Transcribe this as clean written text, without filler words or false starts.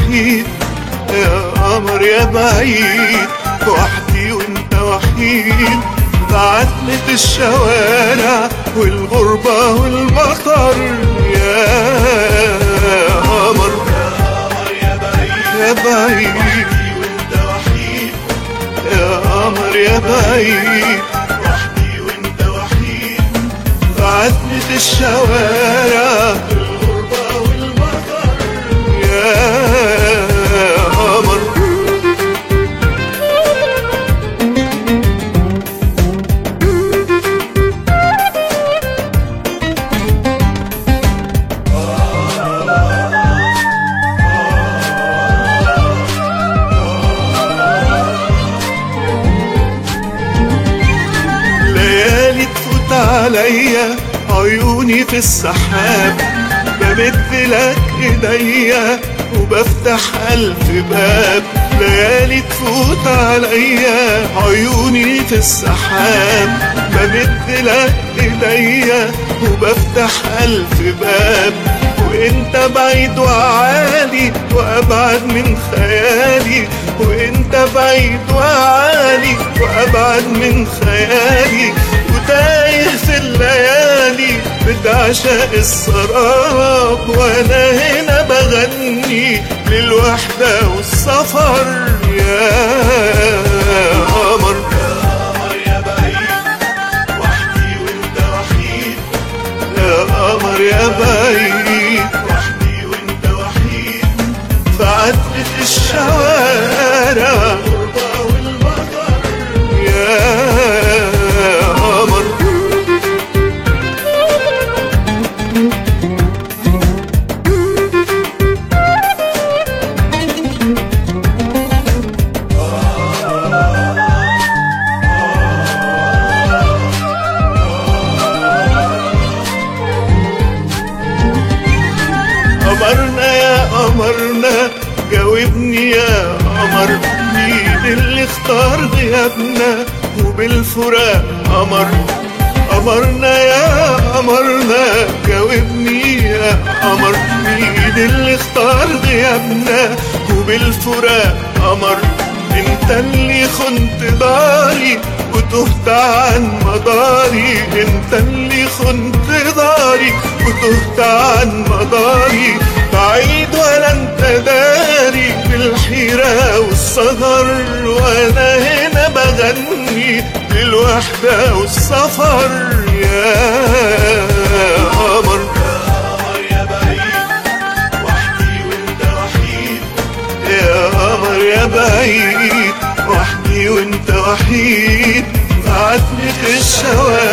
وحيد يا قمر يا بعيد، وحدي وانت وحيد، بعتمة الشوارع والغربة والمطر يا قمر يا بعيد، وحدي وانت وحيد يا قمر يا بعيد، وحدي وانت وحيد، بعتمة الشوارع والغربة والمطر يا قمر. ليالي تفوت عليا عيوني في السحاب، بمد لك ايديا وبفتح ألف باب. ليالي تفوت عليا عيوني في السحاب، بمد لك ايديا وبفتح ألف باب. وانت بعيد وعالي وابعد من خيالي، وانت بعيد وعالي وابعد من خيالي، وتايه في الليالي بتعشق السراب، وانا هنا بغني للوحدة والسفر يا قمر يا بعيد، وحدي وانت وحيد يا قمر يا بعيد، وحدي وانت وحيد، فعتمة الشوارع والغربة والمطر يا قمر. قمرنا يا قمرنا جاوبني يا قمر، مين اللي اختار غيابنا وبالفراق قمر؟ قمرنا يا قمرنا جاوبني يا قمر، مين اللي اختار غيابنا وبالفراق قمر؟ انت اللي خنت داري وتهت عن مداري، انت اللي خنت داري وتهت عن مداري، بعيد ولا انت داري بالحيرة والسهر، وانا هنا بغني للوحدة والسفر يا قمر يا بعيد، وحدي وانت وحيد يا قمر يا بعيد، وحدي وانت وحيد، بعتمة الشوارع